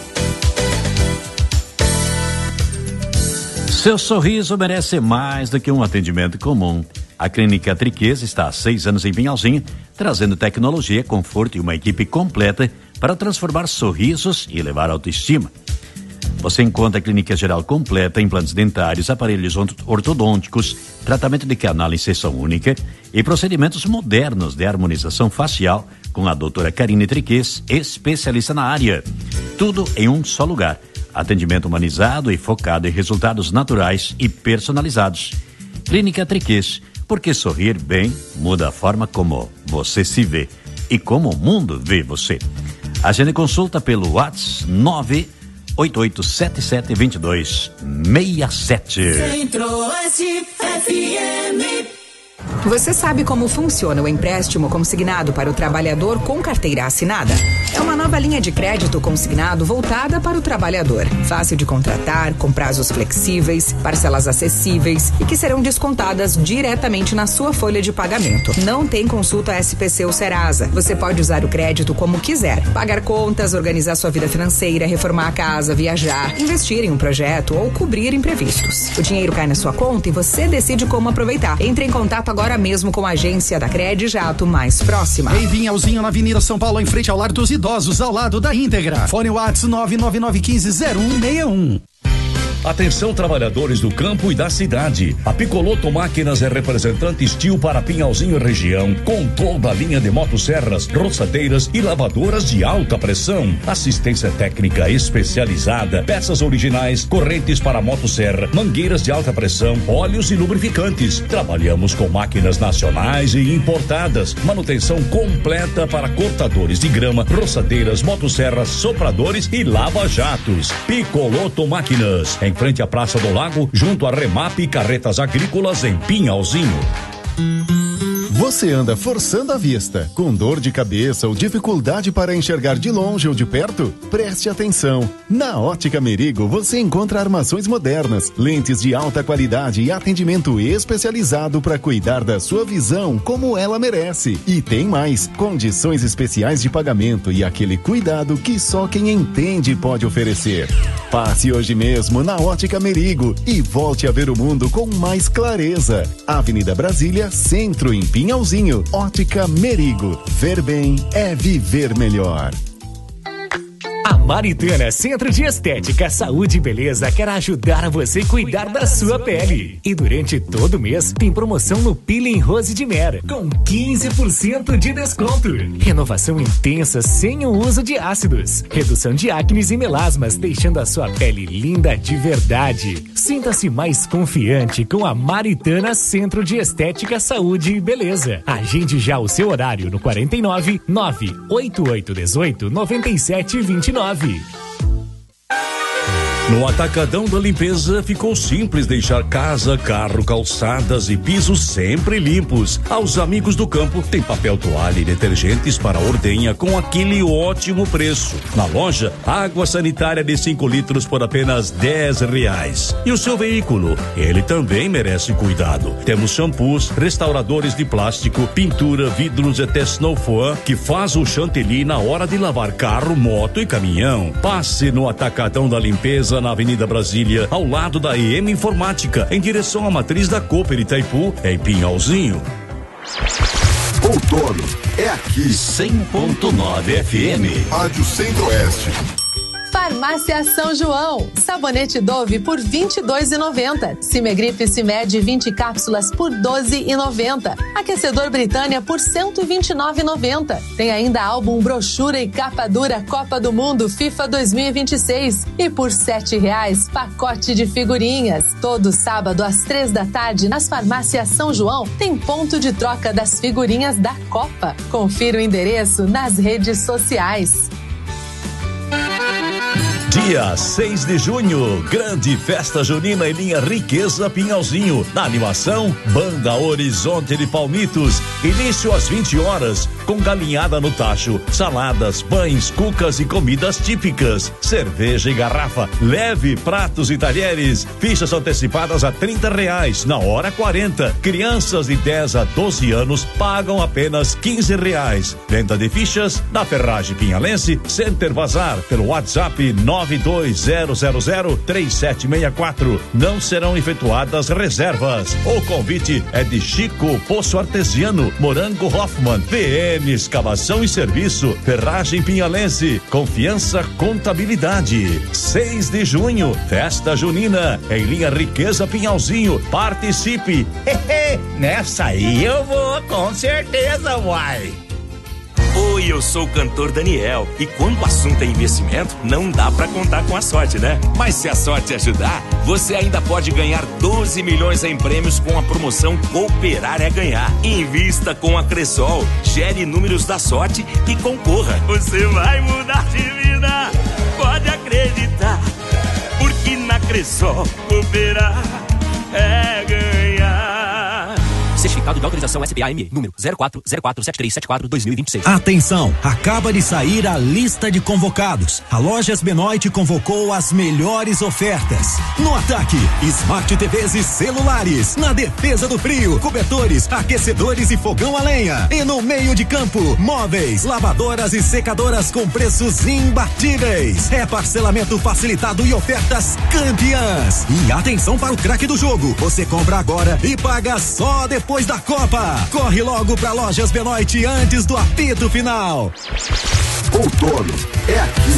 Seu sorriso merece mais do que um atendimento comum. A Clínica Triqueza está há 6 anos em Pinhalzinho, trazendo tecnologia, conforto e uma equipe completa para transformar sorrisos e elevar a autoestima. Você encontra a clínica geral completa, implantes dentários, aparelhos ortodônticos, tratamento de canal em sessão única e procedimentos modernos de harmonização facial com a doutora Karine Triquez, especialista na área. Tudo em um só lugar. Atendimento humanizado e focado em resultados naturais e personalizados. Clínica Triquez, porque sorrir bem muda a forma como você se vê e como o mundo vê você. Agende consulta pelo WhatsApp 88772267. Centro-Oeste FM. Você sabe como funciona o empréstimo consignado para o trabalhador com carteira assinada? É uma nova linha de crédito consignado voltada para o trabalhador. Fácil de contratar, com prazos flexíveis, parcelas acessíveis e que serão descontadas diretamente na sua folha de pagamento. Não tem consulta SPC ou Serasa. Você pode usar o crédito como quiser. Pagar contas, organizar sua vida financeira, reformar a casa, viajar, investir em um projeto ou cobrir imprevistos. O dinheiro cai na sua conta e você decide como aproveitar. Entre em contato agora mesmo com a agência da Credi Jato mais próxima. Em Pinhalzinho, na Avenida São Paulo, em frente ao Lar dos Idosos, ao lado da Íntegra. Fone WhatsApp 999150161. Atenção, trabalhadores do campo e da cidade. A Picoloto Máquinas é representante Steel para Pinhalzinho e região, com toda a linha de motosserras, roçadeiras e lavadoras de alta pressão. Assistência técnica especializada, peças originais, correntes para motosserra, mangueiras de alta pressão, óleos e lubrificantes. Trabalhamos com máquinas nacionais e importadas. Manutenção completa para cortadores de grama, roçadeiras, motosserras, sopradores e lava-jatos. Picoloto Máquinas, em frente à Praça do Lago, junto a Remap e Carretas Agrícolas em Pinhalzinho. Você anda forçando a vista, com dor de cabeça ou dificuldade para enxergar de longe ou de perto? Preste atenção! Na Ótica Merigo você encontra armações modernas, lentes de alta qualidade e atendimento especializado para cuidar da sua visão como ela merece. E tem mais, condições especiais de pagamento e aquele cuidado que só quem entende pode oferecer. Passe hoje mesmo na Ótica Merigo e volte a ver o mundo com mais clareza. Avenida Brasília, Centro, em Pinhalzinho. Ótica Merigo. Ver bem é viver melhor. A Maritana Centro de Estética, Saúde e Beleza quer ajudar você a cuidar da sua pele. E durante todo o mês tem promoção no Peeling Rose de Mer, com 15% de desconto. Renovação intensa sem o uso de ácidos. Redução de acnes e melasmas, deixando a sua pele linda de verdade. Sinta-se mais confiante com a Maritana Centro de Estética, Saúde e Beleza. Agende já o seu horário no 49 98818 9729. No Atacadão da Limpeza ficou simples deixar casa, carro, calçadas e pisos sempre limpos. Aos amigos do campo tem papel toalha e detergentes para ordenha com aquele ótimo preço. Na loja, água sanitária de 5 litros por apenas R$10. E o seu veículo? Ele também merece cuidado. Temos shampoos, restauradores de plástico, pintura, vidros e até snow foam que faz o chantilly na hora de lavar carro, moto e caminhão. Passe no Atacadão da Limpeza, na Avenida Brasília, ao lado da EM Informática, em direção à matriz da Cooper Itaipu, em Pinhalzinho. Outono é aqui. 100.9 FM. Rádio Centro-Oeste. Farmácia São João. Sabonete Dove por R$22,90. Cimegripe Cimed 20 cápsulas por R$12,90. Aquecedor Britânia por R$129,90. Tem ainda álbum, brochura e capa dura Copa do Mundo FIFA 2026. E por R$7 pacote de figurinhas. Todo sábado às 3 da tarde nas farmácias São João tem ponto de troca das figurinhas da Copa. Confira o endereço nas redes sociais. Dia 6 de junho, grande festa junina em linha Riqueza Pinhalzinho. Na animação, Banda Horizonte de Palmitos. Início às 20 horas, com galinhada no tacho, saladas, pães, cucas e comidas típicas. Cerveja e garrafa, leve pratos e talheres. Fichas antecipadas a R$30, na hora 40. Crianças de 10 a 12 anos pagam apenas R$15. Venda de fichas na Ferragem Pinhalense, Center Bazar, pelo WhatsApp 920003764. Não serão efetuadas reservas. O convite é de Chico Poço Artesiano, Morango Hoffman, PM Escavação e Serviço, Ferragem Pinhalense, Confiança Contabilidade. 6 de junho, festa junina em linha Riqueza Pinhalzinho. Participe! Nessa aí eu vou, com certeza, uai! Oi, eu sou o cantor Daniel e quando o assunto é investimento, não dá pra contar com a sorte, né? Mas se a sorte ajudar, você ainda pode ganhar 12 milhões em prêmios com a promoção Cooperar é Ganhar. Invista com a Cressol, gere números da sorte e concorra. Você vai mudar de vida, pode acreditar. acreditar, porque na Cressol cooperar é ganhar. Certificado de autorização SPAM, número 04047374-2026. Atenção, acaba de sair a lista de convocados. A Lojas Benoit convocou as melhores ofertas. No ataque, Smart TVs e celulares. Na defesa do frio, cobertores, aquecedores e fogão a lenha. E no meio de campo, móveis, lavadoras e secadoras com preços imbatíveis. É parcelamento facilitado e ofertas campeãs. E atenção para o craque do jogo. Você compra agora e paga só depois da Copa. Corre logo pra Lojas Benoit antes do apito final. Outono é aqui.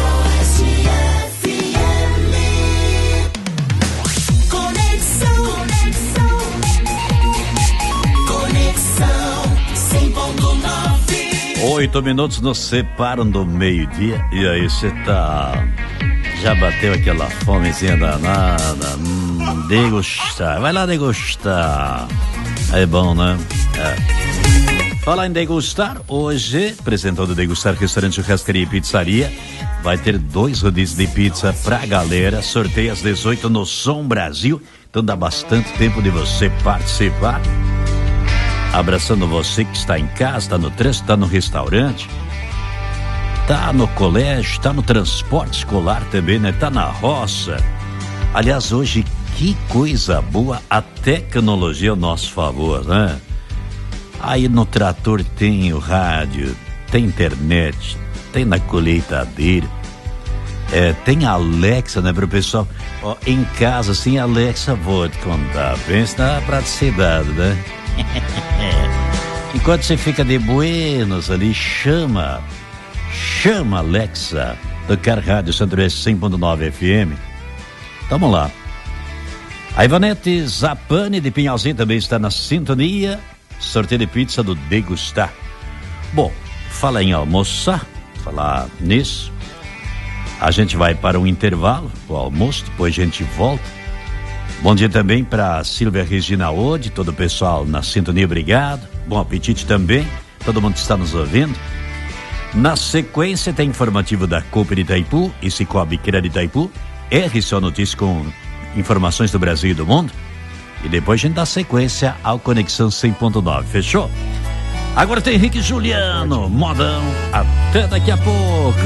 Conexão 100.9. 8 minutos nos separam do meio-dia. E aí, você tá... Já bateu aquela fomezinha danada? Degustar. Vai lá degustar. É bom, né? É. Falar em degustar, hoje, apresentando Degustar Restaurante, Churrascaria e Pizzaria, vai ter 2 rodízios de pizza pra galera. Sorteio às 18 no Som Brasil. Então dá bastante tempo de você participar. Abraçando você que está em casa, está no trânsito, está no restaurante, tá no colégio, tá no transporte escolar também, né? Tá na roça. Aliás, hoje, que coisa boa, a tecnologia ao nosso favor, né? Aí no trator tem o rádio, tem internet, tem na colheitadeira, tem a Alexa, né, pro pessoal. Ó, em casa, assim, Alexa, vou te contar, pensa na praticidade, né? Enquanto você fica de buenos ali, chama Alexa, tocar rádio Centro-Oeste 100.9 FM. Tamo lá. A Ivanete Zapani de Pinhalzinho também está na sintonia. Sorteio de pizza do Degustar. Bom, fala em almoçar, falar nisso. A gente vai para um intervalo, o almoço, depois a gente volta. Bom dia também para Silvia Regina Ode, todo o pessoal na sintonia, obrigado. Bom apetite também, todo mundo que está nos ouvindo. Na sequência tem informativo da Cooper Itaipu e Cicobi Crédito Itaipu. RCO Notícias com informações do Brasil e do mundo. E depois a gente dá sequência ao Conexão 100.9, fechou? Agora tem Henrique Juliano, modão, até daqui a pouco.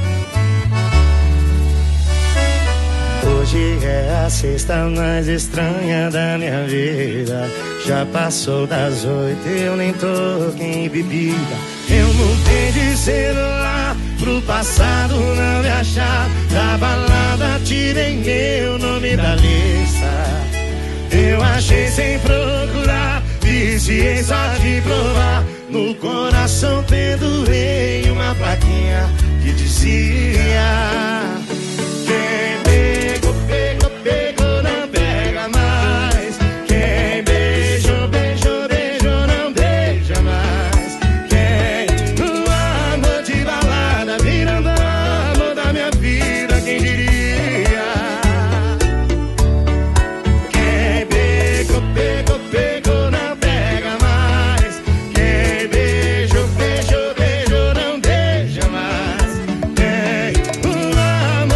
Hoje é a sexta mais estranha da minha vida. Já passou das 8, eu nem toquei em bebida. Eu mudei de celular pro passado não me achar. Da balada tirei meu nome da lista. Eu achei sem procurar, viciei só de provar. No coração pendurei uma plaquinha que dizia: quem pegou, pegou, pegou, não pega mais. Quem beijou, beijou, beijou, não beija mais. Quem no amor de balada virando amor da minha vida, quem diria? Pegou, pegou, não pega mais. Quem beijou, beijou, beijou, não beija mais. Tem um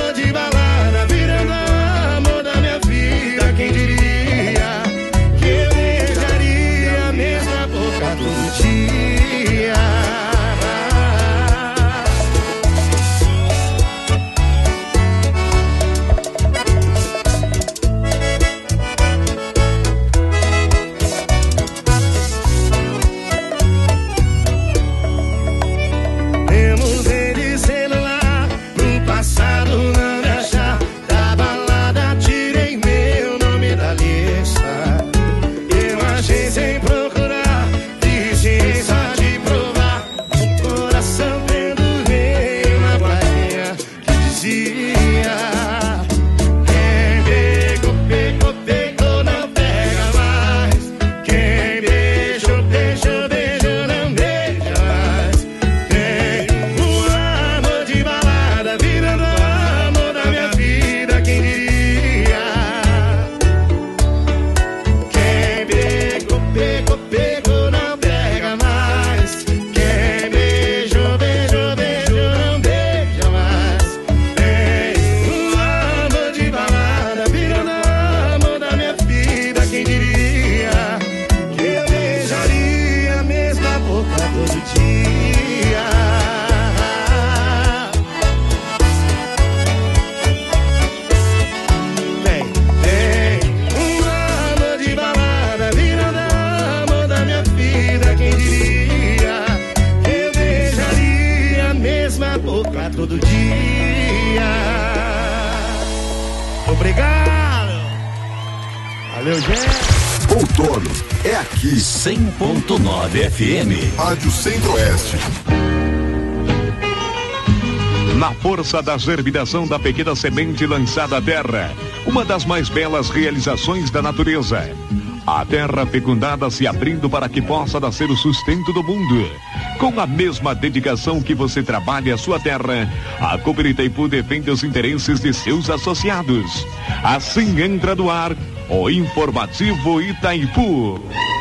Valeu, gente. Outono é aqui. 100.9 FM. Rádio Centro-Oeste. Na força da germinação da pequena semente lançada à terra, uma das mais belas realizações da natureza. A terra fecundada se abrindo para que possa nascer o sustento do mundo. Com a mesma dedicação que você trabalha a sua terra, a Cooper Itaipu defende os interesses de seus associados. Assim entra no ar o Informativo Itaipu.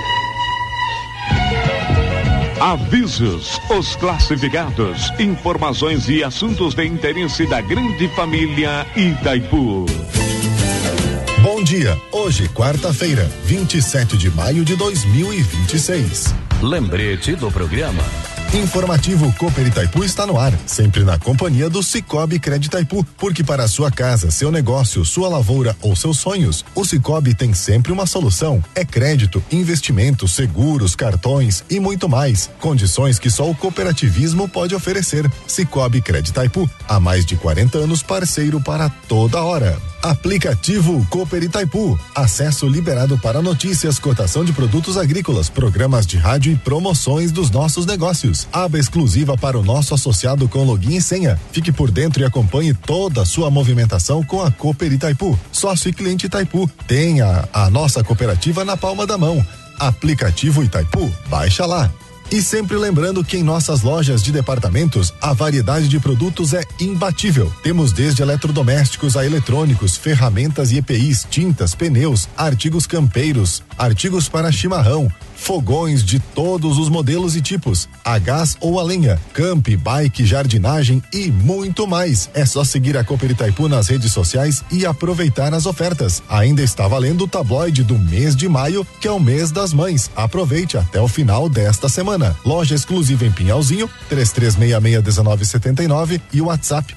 Avisos, os classificados, informações e assuntos de interesse da grande família Itaipu. Bom dia, hoje quarta-feira, 27 de maio de 2026. Lembrete do programa. Informativo Cooper Itaipu está no ar, sempre na companhia do Cicobi Crédito Itaipu, porque para a sua casa, seu negócio, sua lavoura ou seus sonhos, o Cicobi tem sempre uma solução. É crédito, investimento, seguros, cartões e muito mais. Condições que só o cooperativismo pode oferecer. Cicobi Crédito Itaipu, há mais de 40 anos parceiro para toda hora. Aplicativo Cooper Itaipu. Acesso liberado para notícias, cotação de produtos agrícolas, programas de rádio e promoções dos nossos negócios. Aba exclusiva para o nosso associado com login e senha. Fique por dentro e acompanhe toda a sua movimentação com a Cooper Itaipu. Sócio e cliente Itaipu. Tenha a nossa cooperativa na palma da mão. Aplicativo Itaipu. Baixa lá. E sempre lembrando que em nossas lojas de departamentos, a variedade de produtos é imbatível. Temos desde eletrodomésticos a eletrônicos, ferramentas e EPIs, tintas, pneus, artigos campeiros, artigos para chimarrão, fogões de todos os modelos e tipos, a gás ou a lenha, camp, bike, jardinagem e muito mais. É só seguir a Cooper Itaipu nas redes sociais e aproveitar as ofertas. Ainda está valendo o tabloide do mês de maio, que é o mês das mães. Aproveite até o final desta semana. Loja exclusiva em Pinhalzinho, 3366-1979 e o WhatsApp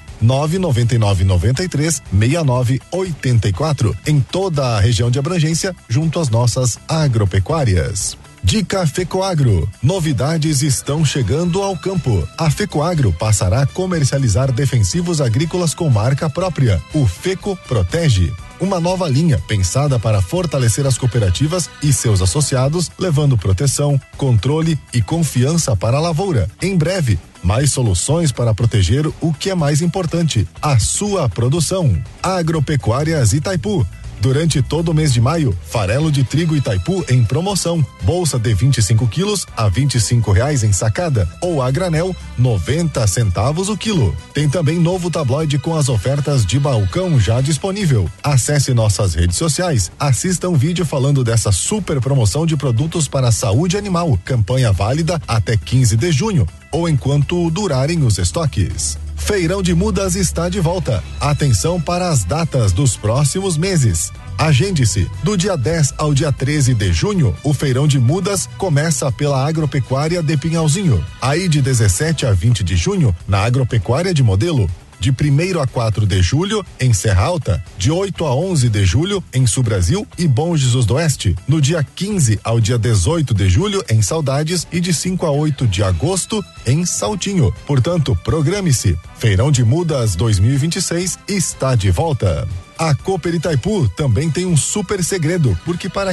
999-93-6984. Em toda a região de abrangência, junto às nossas agropecuárias. Dica Fecoagro. Novidades estão chegando ao campo. A Fecoagro passará a comercializar defensivos agrícolas com marca própria. O Feco Protege. Uma nova linha pensada para fortalecer as cooperativas e seus associados, levando proteção, controle e confiança para a lavoura. Em breve, mais soluções para proteger o que é mais importante, a sua produção. Agropecuárias Itaipu. Durante todo o mês de maio, farelo de trigo Itaipu em promoção. Bolsa de 25 quilos a R$25 em sacada ou a granel 90 centavos o quilo. Tem também novo tabloide com as ofertas de balcão já disponível. Acesse nossas redes sociais, assista um vídeo falando dessa super promoção de produtos para a saúde animal. Campanha válida até 15 de junho ou enquanto durarem os estoques. Feirão de Mudas está de volta. Atenção para as datas dos próximos meses. Agende-se. Do dia 10 ao dia 13 de junho, o Feirão de Mudas começa pela Agropecuária de Pinhalzinho. Aí de 17 a 20 de junho, na Agropecuária de Modelo. De 1º a 4 de julho, em Serra Alta. De 8 a 11 de julho, em Sul Brasil e Bom Jesus do Oeste. No dia 15 ao dia 18 de julho, em Saudades. E de 5 a 8 de agosto, em Saltinho. Portanto, programe-se. Feirão de Mudas 2026 está de volta. A Cooper Itaipu também tem um super segredo, porque para